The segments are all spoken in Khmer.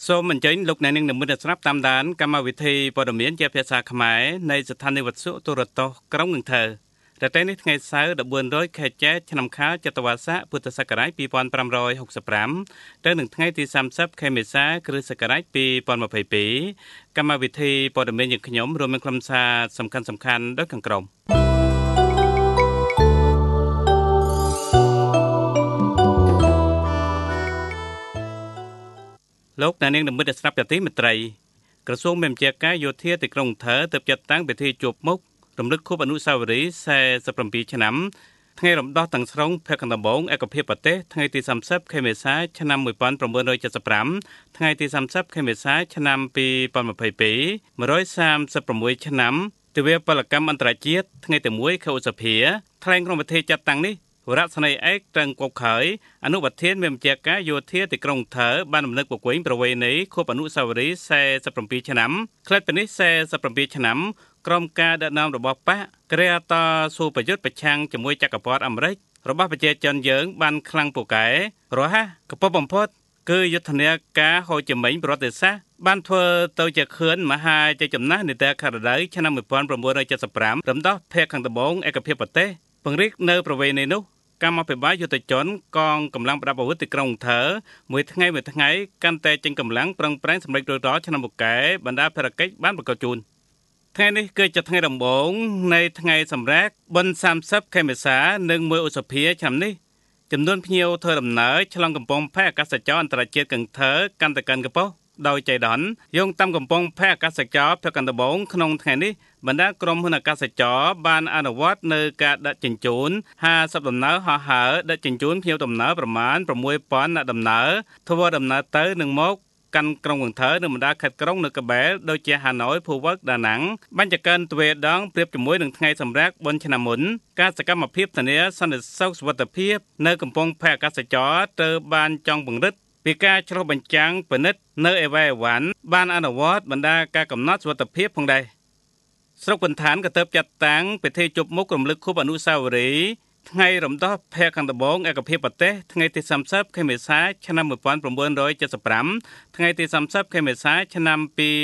សូមអញ្ជើញលោកអ្នកនាងនិមន្តស្រាប់តាមដានកម្មវិធីព័ត៌មានជាភាសាខ្មែរនៃស្ថានីយ៍វិទ្យុទូរទស្សន៍ក្រុងនឹងថើរតែនេះថ្ងៃសៅរ៍1400ខែចែកឆ្នាំខាលចត្វាស័កពុទ្ធសករាជ2565ទៅនឹងថ្ងៃទី30ខែមេសាគ្រិស្តសករាជ2022កម្មវិធីព័ត៌មានយើងខ្ញុំរួមមានខ្លឹមសារសំខាន់ៗដូចខាងក្រោមលោកអ្នកនាងនិមិត្តស្រាប់ប្រទេសមេត្រីក្រសួងមេបញ្ជាការយោធាទីក្រុងថើទើបចាត់តាំងពិធីជួបមុខរំលឹកខួបអនុស្សាវរីយ៍47ឆ្នាំថ្ងៃរំដោះទាំងស្រុងភូមិដំបងឯកភាពប្រទេសថ្ងៃទី30ខែមេសាឆ្នាំ1975ថ្ងៃទី30ខែមេសាឆ្នាំ2022 136ឆ្នាំទិវាពលកម្មអន្តរជាតិថ្ងៃទី1ខែឧសភាថ្លែងក្នុងពិធីចាត់តាំងនេះវរៈស្នេហ៍ឯកត្រឹងកុកខើយអនុប្រធានមេបញ្ជាការយោធាទីក្រុងថើបានរំលឹកប្រគួយប្រវេណីខួបអនុស្សាវរីយ៍47ឆ្នាំខ្លិតពីនេះ47ឆ្នាំក្រុមការដឹកនាំរបស់បកក្រែតស៊ូប្រយុទ្ធប្រឆាំងជាមួយចក្រពត្តិអាមេរិករបស់ប្រជាជនយើងបានខ្លាំងពូកែរហ័សកពបំផុតគឺយុទ្ធនាការហូជីមិញប្រវត្តិសាស្ត្របានធ្វើទៅជាខឿនមហាជ័យជំនះនីតិខរដៅឆ្នាំ1975រំដោះភូមិខាងត្បូងឯកភាពប្រទេសពង្រីកនៅប្រវេណីនេះកម្មអភិបាលយុទ្ធជនកងកម្លាំងប្រដាប់អាវុធទីក្រុងថើមួយថ្ងៃកាន់តែចេញកម្លាំងប្រឹងប្រែងសម្រេចរួចរាល់ឆ្នាំពូកែបណ្ដាភារកិច្ចបានប្រកបជូនថ្ងៃនេះគឺជាថ្ងៃដំបូងនៃថ្ងៃសម្រាកបុណ្យ30ខែមេសានិង1ឧសភាឆ្នាំនេះចំនួនភ្ញៀវធ្វើដំណើរឆ្លងកំពង់ផែអាកាសចរអន្តរជាតិកឹងថើកាន់តែកាន់កំប៉ុស្តិ៍ដោយចៃដន្យយោងតាមកំពង់ផែអាកាសចរភូមិកណ្ដបងក្នុងថ្ងៃនេះបណ្ដាក្រុមហ៊ុនអាកាសចរបានអនុវត្តនៅការដឹកជញ្ជូន50ដំណើរហោះហើរដឹកជញ្ជូនភ្ញៀវដំណើរប្រមាណ 6000 អ្នកដំណើរធ្វើដំណើរទៅនិងមកកាន់ក្រុងកឹងថើនៅបណ្ដាខេត្តក្រុងនៅកបែលដូចជាហាណូយភូវឹកដាណាំងបាញ់ចកិនទ្វេដងប្រៀបជាមួយនឹងថ្ងៃសម្រាកបុណ្យឆ្នាំមុនការសកម្មភាពធានាសន្តិសុខសុវត្ថិភាពនៅកំពង់ផែអាកាសចរត្រូវបានចង់ពង្រឹងពីការឆ្លុះបញ្ចាំងពិនិត្យនៅអេវ៉ាវ៉ាន់បានអនុវត្តបណ្ដាការកំណត់សុវត្ថិភាពផងដែរស្រុកបន្តានក៏ទើបចាត់តាំងពិធីជប់មុខរំលឹកខួបអនុស្សាវរីយ៍ថ្ងៃរំដោះភូមិខាងត្បូងឯកភាពប្រទេសថ្ងៃទី30ខែមេសាឆ្នាំ1975ថ្ងៃទី30ខែមេសាឆ្នាំ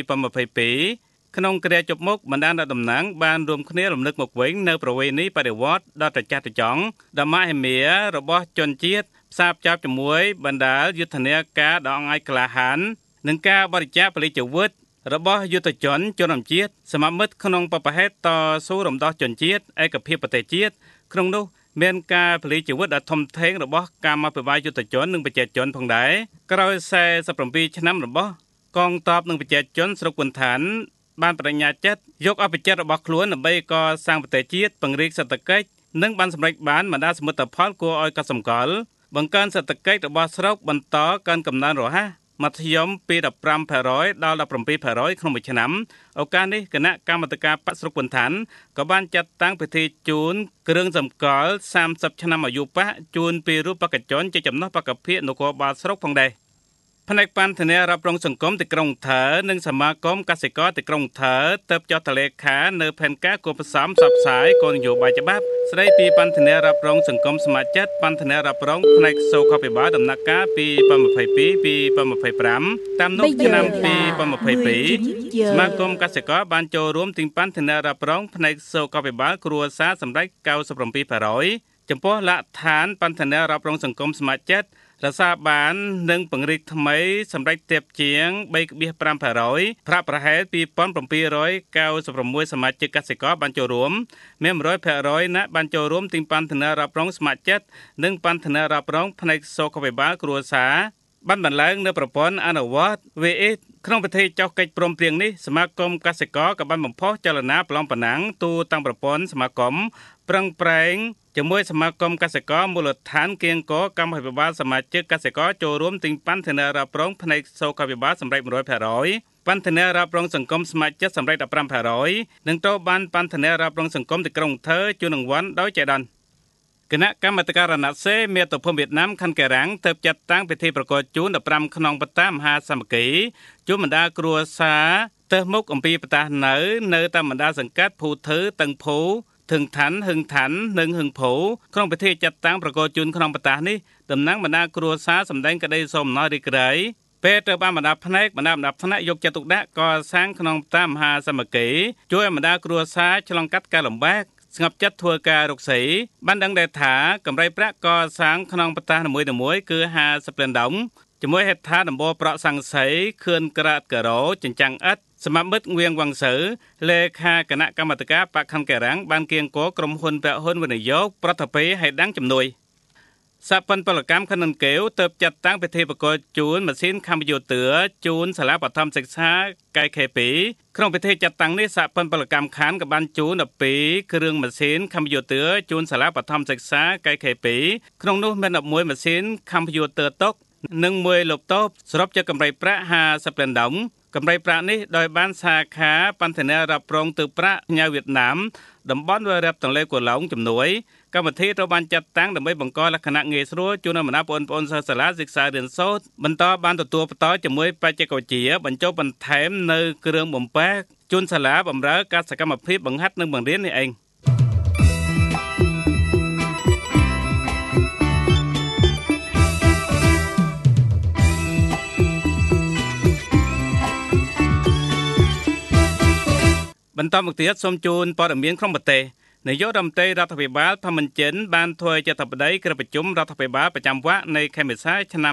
2022ក្នុងគ្រាជប់មុខបណ្ដាអ្នកតំណាងបានរួមគ្នារំលឹកមកវិញនៅប្រវេណីបដិវត្តដ៏ត្រចះត្រចង់ដ៏មហិមារបស់ជនជាតិផ្សារភ្ជាប់ជាមួយបណ្ដាយុទ្ធនាការដ៏អង្អាចក្លាហាននិងការបរិច្ចាគពលជីវិតរបស់យុទ្ធជនជនជាតិសមមិត្តក្នុងបព្វហេតុតស៊ូរំដោះជនជាតិឯកភាពប្រទេសជាតិក្នុងនោះមានការពលីជីវិតដ៏ធំធេងរបស់កម្មាភិបាលយុទ្ធជននិងប្រជាជនផងដែរក្រោយ47ឆ្នាំរបស់កងទ័ពនិងប្រជាជនស្រុកពន្ធានបានបដិញ្ញាចិត្តយកអភិចិត្តរបស់ខ្លួនដើម្បីកសាងប្រទេសជាតិពង្រីកសេដ្ឋកិច្ចនិងបានសម្រេចបានបណ្ដាសមិទ្ធផលគួរឲ្យកត់សម្គាល់បង្កើនសេដ្ឋកិច្ចរបស់ស្រុកបន្តកើនកំណើនរហ័សមធ្យមពី 15% ដល់ 17% ក្នុងមួយឆ្នាំឱកាសនេះគណៈកម្មាធិការបក្សស្រុកពន្ធានក៏បានចាត់តាំងពិធីជូនគ្រឿងសម្គាល់30ឆ្នាំអាយុបក្សជូនពីរូបបក្សជនជាចំណោះបក្សភានគរបាលស្រុកផងដែរផ្នែកបានធានារ៉ាប់រងសង្គមទីក្រុងថើនិងសមាគមកសិករទីក្រុងថើទើបចុះតលេខានៅផែនការគោលផ្សំផ្សព្វផ្សាយគោលនយោបាយច្បាប់ស្ដីពីបានធានារ៉ាប់រងសង្គមសមាជិកបានធានារ៉ាប់រងផ្នែកសុខាភិបាលដំណាក់កាលពី2022-2025តាមនោះឆ្នាំ2022សមាគមកសិករបានចូលរួមទិញប៉ាន់ធានារ៉ាប់រងផ្នែកសុខាភិបាលគ្រួសារសម្រេច 97% ចំពោះលក្ខដ្ឋានប៉ាន់ធានារ៉ាប់រងសង្គមសមាជិករក្សាបាននិងពង្រីកថ្មីសម្រាប់ទៀបជាង 3.5% ប្រាក់ប្រហែល 2796 សមាជិកកសិករបានចូលរួមមាន 100% ណាបានចូលរួមទិញប៉ាន់ធានារ៉ាប់រងសមាជិកនិងប៉ាន់ធានារ៉ាប់រងផ្នែកសុខាភិបាលគ្រួសារបានបន្លែងនៅប្រព័ន្ធអនុវត្ត VX ក្នុងពិធីចុះកិច្ចព្រមព្រៀងនេះសមាគមកសិករក៏បានបំផុសចលនាប្រឡងប្រណាំងទូតាំងប្រព័ន្ធសមាគមប្រឹងប្រែងជាមួយសមាគមកសិករមូលដ្ឋានគៀងកកម្មវិបាលសមាជិកកសិករចូលរួមទិញប៉ាន់ធានារ៉ាប់រងផ្នែកសុខាភិបាលសម្រាប់ 100% ប៉ាន់ធានារ៉ាប់រងសង្គមសមាជិកសម្រាប់ 15% និងត្រូវបានប៉ាន់ធានារ៉ាប់រងសង្គមទីក្រុងថើជូនរង្វាន់ដោយចៃដន្យគណៈកម្មាធិការរណសេមាតុភូមិវៀតណាមខណ្ឌកេរាំងទើបចាត់តាំងពិធីប្រកាសជូន15ក្នុងបតាមហាសាមគ្គីជួនបណ្ដាគ្រួសារទៅមុខអំពីបតានៅតាមបណ្ដាសង្កាត់ភូធឺតឹងភូធឹងឋានហឹងឋាននិងហឹងភូក្នុងពិធីចាត់តាំងប្រកាសជូនក្នុងបតានេះតំណាងបណ្ដាគ្រួសារសម្ដែងក្តីសោមនស្សរីករាយពេលទៅបានបណ្ដាផ្នែកបណ្ដាផ្នែកយកចិត្តទុកដាក់កសាងក្នុងតាមមហាសមាគីជួយឲ្យបណ្ដាគ្រួសារឆ្លងកាត់ការលំបាកស្ងប់ចិត្តធ្វើការរកស៊ីបានដឹងដែរថាកម្រៃប្រាក់កសាងក្នុងប្រទេសនីមួយៗគឺ50លានដុល្លារជាមួយហេដ្ឋារដំបូលប្រក់សង្ស័យខឿនក្រាតការ៉ូចិញ្ចាំងឥដ្ឋសមាមិត្តងៀងវង្សើលេខាគណៈកម្មាធិការបកខណ្ឌកែរាំងបានគៀងគរក្រុមហ៊ុនពហុនវិនិយោគប្រតិភេហេដាំងជំនួយសហព័ន្ធពលកម្មខណ្ឌនគិវទើបចាត់តាំងពិធីប្រគល់ជូនម៉ាស៊ីនខំព្យូទ័រជូនសាលាបឋមសិក្សាកែខេពីក្នុងពិធីចាត់តាំងនេះសហព័ន្ធពលកម្មខណ្ឌក៏បានជូន12គ្រឿងម៉ាស៊ីនខំព្យូទ័រជូនសាលាបឋមសិក្សាកែខេពីក្នុងនោះមាន11ម៉ាស៊ីនខំព្យូទ័រតុកនិង1laptopសរុបជាកម្រៃប្រាក់50លានដុល្លារកម្រៃប្រាក់នេះដោយបានសាខាបន្ថនារ៉ាប់រងទិសប្រាក់ញ៉ៅវៀតណាមតំបន់វារ៉ាប់ទន្លេកូឡុងជំនួយកម្មវិធីត្រូវបានចាត់តាំងដើម្បីបង្កលក្ខណៈងាយស្រួលជូនដល់បងប្អូនសិស្សសាលាសិក្សារៀនសូត្របន្តបានទទួលបន្តជាមួយបច្ចេកវិទ្យាបញ្ចូលបន្ថែមនៅគ្រឿងបំពាក់ជូនសាលាបម្រើការសកម្មភាពបង្ហាត់និងបង្រៀននេះឯងបន្តមកទៀតសូមជូនព័ត៌មានក្នុងប្រទេសនាយករដ្ឋមន្ត្រីរដ្ឋាភិបាលផាមិនចិនបានធ្វើជាអធិបតីក្រឹបប្រជុំរដ្ឋាភិបាលប្រចាំវគ្គនៃខែមេសាឆ្នាំ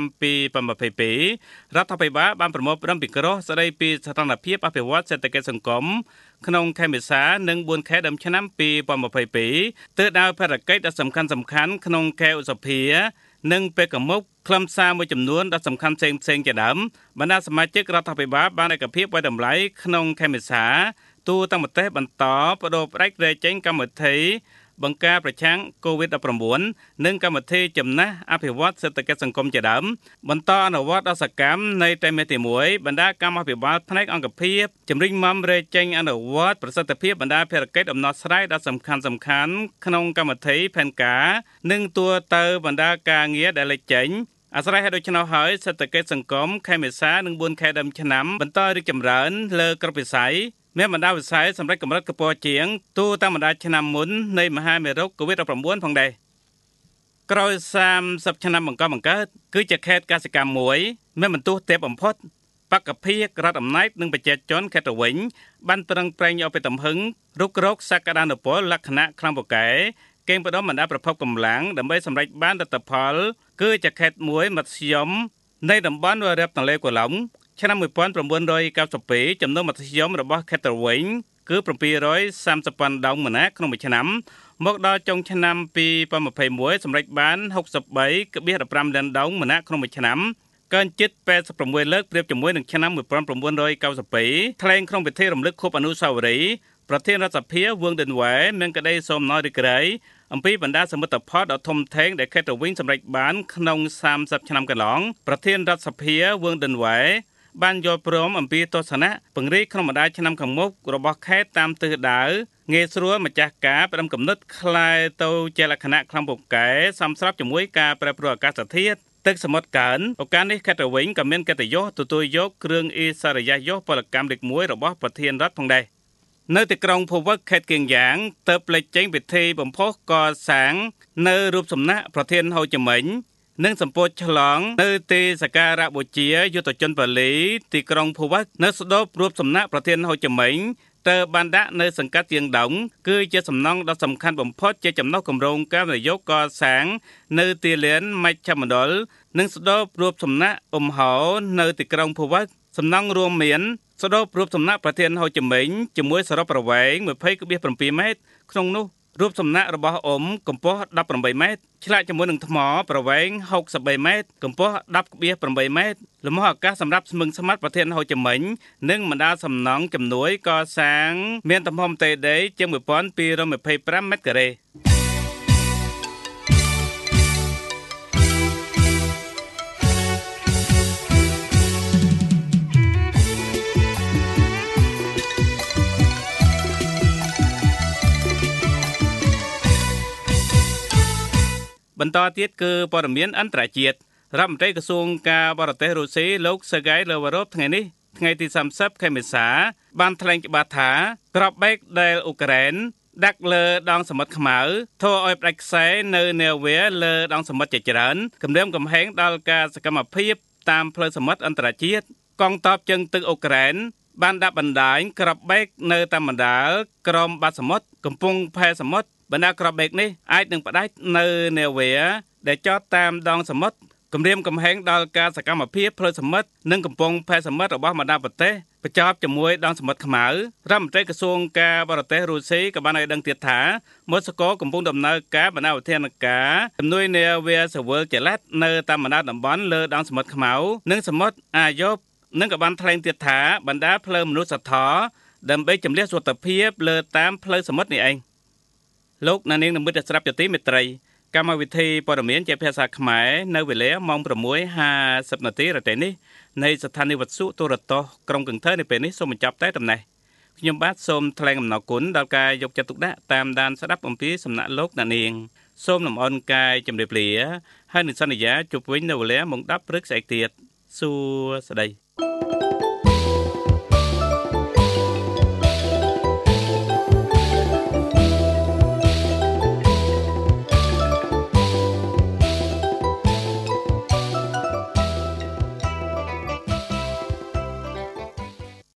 2022រដ្ឋាភិបាលបានប្រមូលផ្តុំពិគ្រោះស្តីពីស្ថានភាពអភិវឌ្ឍសេដ្ឋកិច្ចសង្គមក្នុងខែមេសានិង4ខែដើមឆ្នាំ2022ទើបដល់ភារកិច្ចដ៏សំខាន់ក្នុងខែឧសភានិងពេលកមុខខ្លឹមសារមួយចំនួនដ៏សំខាន់ផ្សេងជាដើមបណ្ដាសមាជិករដ្ឋាភិបាលបានឯកភាពឲ្យតម្លៃក្នុងខែមេសាទូទាំងប្រទេសបន្តបដូរផ្ដាច់រែកចេញកម្មវិធីបង្ការប្រឆាំង COVID-19 និងកម្មវិធីចំណាស់អភិវឌ្ឍសេដ្ឋកិច្ចសង្គមជាដើមបន្តអនុវត្តដល់សកម្មនៃតែមេទី1បណ្ដាកម្មអភិបាលផ្នែកអង្គភាពជំរុញមករែកចេញអនុវត្តប្រសិទ្ធភាពបណ្ដាភារកិច្ចដំណោះស្រាយដ៏សំខាន់ក្នុងកម្មវិធីផែនការនិងទួទៅបណ្ដាការងារដែលលេចចេញអាស្រ័យហេតុដូច្នោះហើយសេដ្ឋកិច្ចសង្គមខែមេសានិង4ខែដើមឆ្នាំបន្តរីកចម្រើនលើគ្រប់វិស័យមានបណ្ដាវិស័យសម្រាប់កម្រិតខ្ពស់ជាងទូតាមបណ្ដាឆ្នាំមុននៃមហាមេរោគ COVID-19 ផងដែរក្រោយ30ឆ្នាំបង្កើតគឺជាខេត្តកសិកម្មមួយមានបន្ទុះទេពបំផុតបកភិករដ្ឋអំណាចនិងប្រជាជនខេត្តទៅវិញបានប្រឹងប្រែងយកទៅទំហឹងរុករកសក្តានុពលលក្ខណៈខ្លាំងពូកែកេងបដិបណ្ដាប្រភពកម្លាំងដើម្បីសម្រេចបានលទ្ធផលគឺជាខេត្តមួយមធ្យមនៃតំបន់វាលរ៉ាប់ទន្លេកូឡុងឆ្នាំ1992ចំនួនមធ្យមរបស់ខេត្តត្រវិញគឺ730,000 ដងម្នាក់ក្នុងមួយឆ្នាំមកដល់ចុងឆ្នាំ2021សម្រេចបាន63.15 លានដងម្នាក់ក្នុងមួយឆ្នាំកើនជិត86លើកប្រៀបជាមួយនឹងឆ្នាំ1992ថ្លែងក្នុងពិធីរំលឹកខួបអនុស្សាវរីយ៍ប្រធានរដ្ឋសភាវឿងដិនវ៉ែមានក្តីសូមអំណររីករាយអំពីបណ្ដាសមិទ្ធផលដ៏ធំធេងដែលខេត្តត្រវិញសម្រេចបានក្នុង30ឆ្នាំកន្លងប្រធានរដ្ឋសភាវឿងដិនវ៉ែបានយល់ព្រមអំពីទស្សនៈពង្រីកក្នុងបណ្ដាឆ្នាំខាងមុខរបស់ខេត្តតាមទិសដៅងាយស្រួលម្ចាស់ការផ្ដាំកំណត់คล้ายទៅជាលក្ខណៈខ្លាំងពូកែសមស្របជាមួយការប្រែប្រួលអាកាសធាតុទឹកសមុទ្រកើនឱកាសនេះខេត្តត្រវិញក៏មានកិត្តិយសទទួលយកគ្រឿងអ៊ីសរិយាយសពលកម្មលេខ1របស់ប្រធានរដ្ឋផងដែរនៅទីក្រុងភូវឹកខេត្តគៀងយ៉ាងទើបលេចចេញពិធីបំផុសកសាងនៅរូបសំណាកប្រធានហូជីមិញនិងសម្ពោធឆ្លងនៅទីសក្ការៈបូជាយុទ្ធជនប៉ាលីទីក្រុងភូវឹកនៅស្ដប់រូបសំណាកប្រធានហូជីមិញទើបបានដាក់នៅសង្កាត់ជាងដងគឺជាសំណង់ដ៏សំខាន់បំផុតជាចំណុះគម្រោងការវិនិយោគកសាងនៅទីលានមជ្ឈមណ្ឌលនិងស្ដប់រូបសំណាកហោនៅទីក្រុងភូវឹកសំណង់រួមមានស្ដប់រូបសំណាកប្រធានហូជីមិញជាមួយសរុបប្រវែង 20.7 ម៉ែត្រក្នុងនោះរូបសំណាករបស់កម្ពស់18ម៉ែត្រឆ្លាក់ជាមួយនឹងថ្មប្រវែង63ម៉ែត្រកម្ពស់ 10.8 ម៉ែត្រលំហអាកាសសម្រាប់ស្មឹងស្មាត់ប្រធានហូជីមិញនិងបណ្ដាសំណង់ជំនួយកសាងមានទំហំផ្ទៃដីជាង 1225 ម៉ែត្រការ៉េបន្តទៀតគឺព័ត៌មានអន្តរជាតិរដ្ឋមន្ត្រីក្រសួងការបរទេសរុស្ស៊ីលោកសេហ្គៃឡាវ៉ារ៉ូវថ្ងៃនេះថ្ងៃទី30ខែមេសាបានថ្លែងច្បាស់ថាក្របបែកដែលអ៊ុក្រែនដាក់លើដងសមុទ្រខ្មៅធ្វើឲ្យផ្ដាច់ខ្សែនៅនាវាលើដងសមុទ្រជាច្រើនគម្រាមកំហែងដល់ការសកម្មភាពតាមផ្លូវសមុទ្រអន្តរជាតិកងទ័ពជើងទឹកអ៊ុក្រែនបានដាក់បណ្ដាញក្របបែកនៅតាមបណ្ដាលក្រមបាតសមុទ្រកំពង់ផែសមុទ្របណ្ដាក្របបែកនេះអាចនឹងផ្ដាច់នៅនាវាដែលចតតាមដងសមុទ្រគម្រាមកំហែងដល់ការសកម្មភាពផ្លូវសមុទ្រនិងកំពង់ផែសមុទ្ររបស់បណ្ដាប្រទេសប្រជប់ជាមួយដងសមុទ្រខ្មៅរដ្ឋមន្ត្រីក្រសួងការបរទេសរុស្ស៊ីក៏បានឲ្យដឹងទៀតថាម៉ូស្កូកំពុងដំណើរការបណ្ដាវិធានការជំនួយនាវាសិវិលចល័តនៅតាមបណ្ដាតំបន់លើដងសមុទ្រខ្មៅនិងសមុទ្រអាយ៉ូបនិងក៏បានថ្លែងទៀតថាបណ្ដាផ្លូវមនុស្សធម៌ដើម្បីជម្លៀសសុខភាពលើតាមផ្លូវសមុទ្រនេះឯងលោកនាងនឹងមើលតែស្រាប់ជាទីមេត្រីកម្មវិធីព័ត៌មានជាភាសាខ្មែរនៅវេលាម៉ោង 6:50 នាទីរាត្រីនេះនៃស្ថានីយ៍វិទ្យុទូរទស្សន៍ក្រុងកឹងថើនៅពេលនេះសូមបញ្ចប់តែប៉ុណ្ណេះខ្ញុំបាទសូមថ្លែងអំណរគុណដល់ការយកចិត្តទុកដាក់តាមដានស្ដាប់អំពីសំណាក់លោកអ្នកនាងសូមលំអរកាយជម្រាបលាហើយនឹងសន្យាជួបវិញនៅវេលាម៉ោង 10 ព្រឹកស្អែកទៀតសួស្តី